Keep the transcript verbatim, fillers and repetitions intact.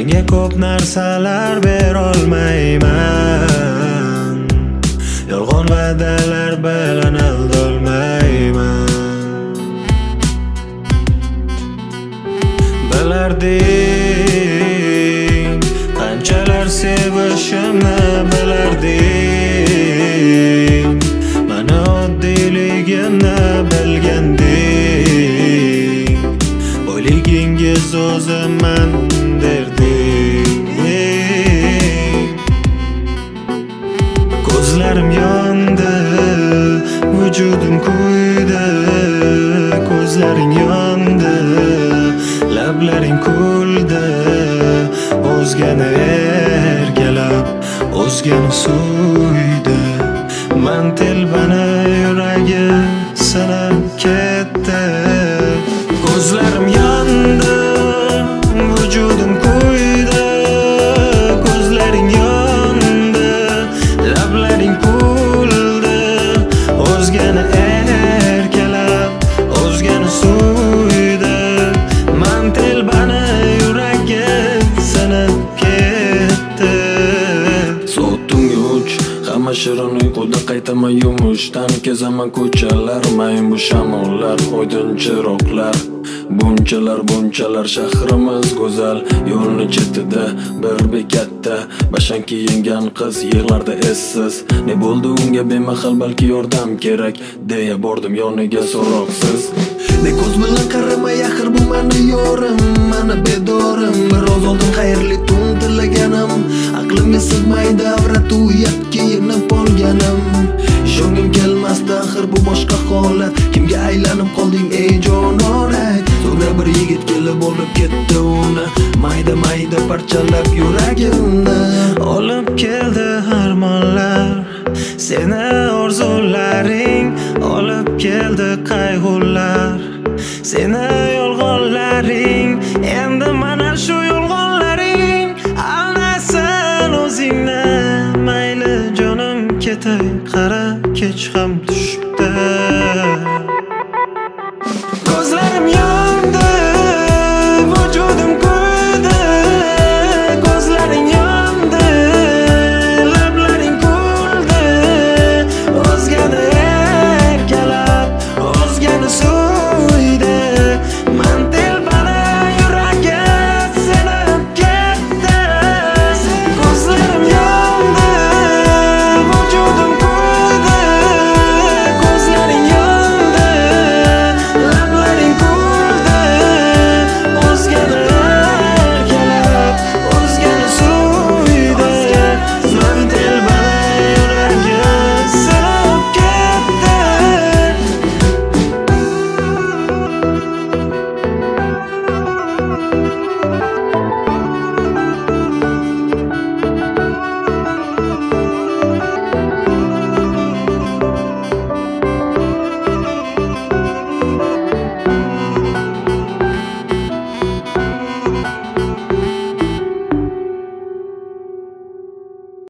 Senga ko'p narsalar berolmayman, yolg'on va'dalar bilan aldolmayman. Bilarding qanchalar sevishimni bilarding, mani oddiyligimni bilganding, boyligingiz o'zimman derding. Ko'zlarim yondi, vujudim kuydi, ko'zlaring yondi, lablaring kuldi, o'zgani erkalab, o'zgani suydi. Man telbani yuragi sinib ketdi. Ko'zlarim yondi, vujudim kuydi, ko'zlaring yondi, lablaring kuldi, o'zgani erkalab, o'zgani suydi. Man telbani yuragi sinib ketdi. Soat tungi uch, hamma shirin uyquda, qaytaman yumushdan, kezaman ko'chalar, mayin bu shamollar, oydin chiroqlar. Bunchalar bunchalar shahrimiz go'zal, yo'lni chetida bir bekatda bashan kiyingan qiz yig'larda essiz. Ne bo'ldi unga bemahal, balki yordam kerak, deya bordim yoniga so'roqsiz. Ne ko'z bilan qaramay, axir bu mani yorim, mani bedorim. Biroz oldin xayrli tun tilaganim, aqlimga sig'maydi avrat uyat kiyinib olganim. Ishongim kelmasdi, axir bu boshqa holat. Kimga aylanib qolding ey jonorak? So'ngra bir yigit kelib olib ketdi uni, mayda mayda parchalab yuragimni. Olib keldi armonlar, seni orzularing, olib keldi qayg'ular, seni yolg'onlaring